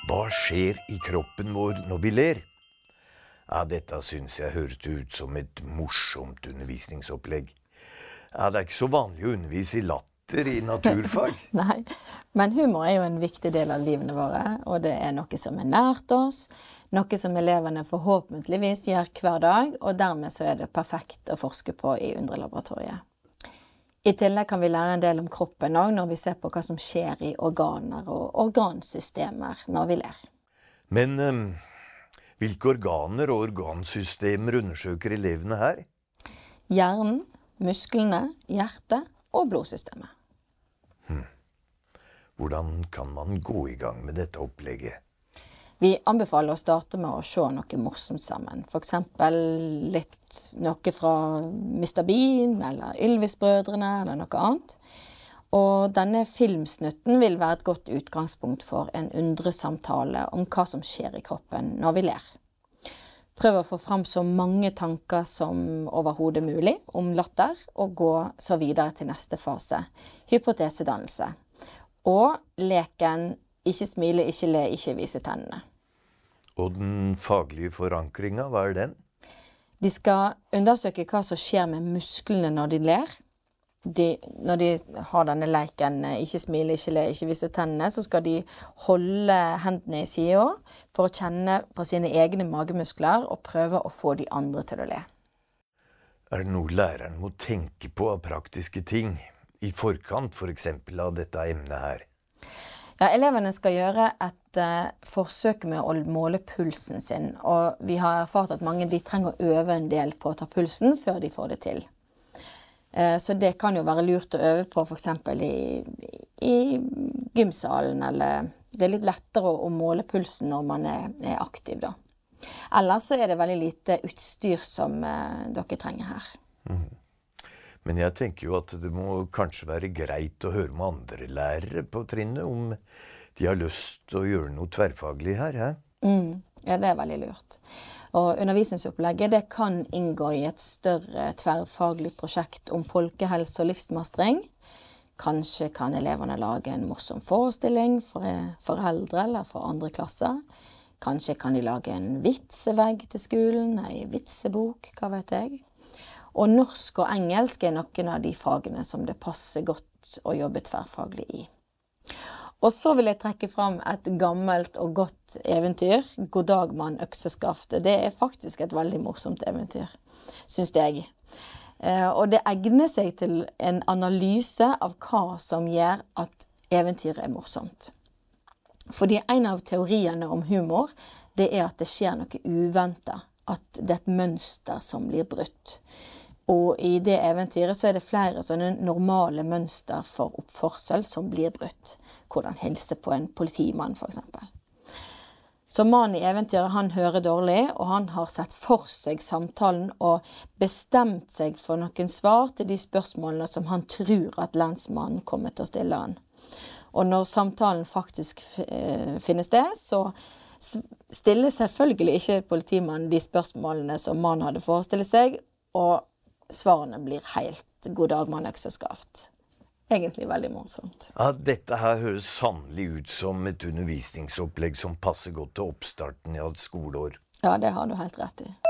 Hva skjer i kroppen vår når vi ler? Ja, dette synes jeg høres ut som et morsomt undervisningsopplegg. Ja, det er ikke så vanlig å undervise i latter i naturfag. Nei, men humor er jo en viktig del av livene våre, og det er noe som er nært oss, noe som elevene forhåpentligvis gjør hver dag, og dermed så er det perfekt å forske på i Undrelaboratoriet. I tillegg kan vi lære en del om kroppen også, når vi ser på hva som skjer i organer og organsystemer når vi ler. Men hvilke organer og organsystemer undersøker elevene her? Hjernen, musklene, hjertet og blodsystemet. Hvordan kan man gå i gang med dette opplegget? Vi anbefaler å starte med å se noe morsomt sammen. For eksempel noe fra Mr. Bean, eller Ylvis-brødrene, eller noe annet. Og denne filmsnutten vil være et godt utgangspunkt for en undresamtale om hva som skjer i kroppen når vi ler. Prøv å få fram så mange tanker som overhodet mulig om latter, og gå så videre til neste fase, hypotesedannelse. Og leken ikke smile, ikke le, ikke vise tennene. Og den faglige forankringen, hva er den? De skal undersøke hva som skjer med musklene når de ler. Når de har denne leken, ikke smile, ikke le, ikke vise tennene, så skal de holde hendene i siden for å kjenne på sine egne magemuskler og prøve å få de andre til å le. Er det noe læreren må tenke på av praktiske ting, i forkant for eksempel av dette emnet her? Ja, elevene skal gjøre et forsøk med å måle pulsen sin, og vi har erfart at mange de trenger å øve en del på å ta pulsen før de får det til. Så det kan jo være lurt å øve på for eksempel i gymsalen, eller det er litt lettere å måle pulsen når man er aktiv da. Ellers så er det veldig lite utstyr som dere trenger her. Men jeg tenker jo at det må kanskje være greit å høre med andre lærere på trinnet om de har lyst til å gjøre noe tverrfaglig her, ja? Ja, det er veldig lurt. Og undervisningsopplegget det kan inngå i et større tverrfaglig prosjekt om folkehelse og livsmestring. Kanskje kan elevene lage en morsom forestilling for foreldre eller for andre klasser. Kanskje kan de lage en vitsevegg til skolen, en vitsebok, hva vet jeg. Og norsk og engelsk er noen av de fagene som det passer godt å jobbe tverrfaglig i. Og så vil jeg trekke fram et gammelt og godt eventyr, God dag mann økseskaft. Det er faktisk et veldig morsomt eventyr, synes jeg. Og det egner seg til en analyse av hva som gjør at eventyret er morsomt. Fordi en av teoriene om humor, det er at det skjer noe uventet, at det er et mønster som blir brutt. Og i det eventyret så er det flere sånne normale mønster for oppførsel som blir brutt. Hvordan hilse på en politimann for eksempel. Så mannen i eventyret han hører dårlig, og han har sett for seg samtalen og bestemt seg for noen svar til de spørsmålene som han tror at lensmannen kommer til å stille han. Og når samtalen faktisk finner sted, så stiller selvfølgelig ikke politimannen de spørsmålene som mannen hadde forestilt seg, og svarene blir helt God dag mann økseskaft. Egentlig veldig morsomt. Ja, dette her høres sannelig ut som et undervisningsopplegg som passer godt til oppstarten i et skoleår. Ja, det har du helt rett i.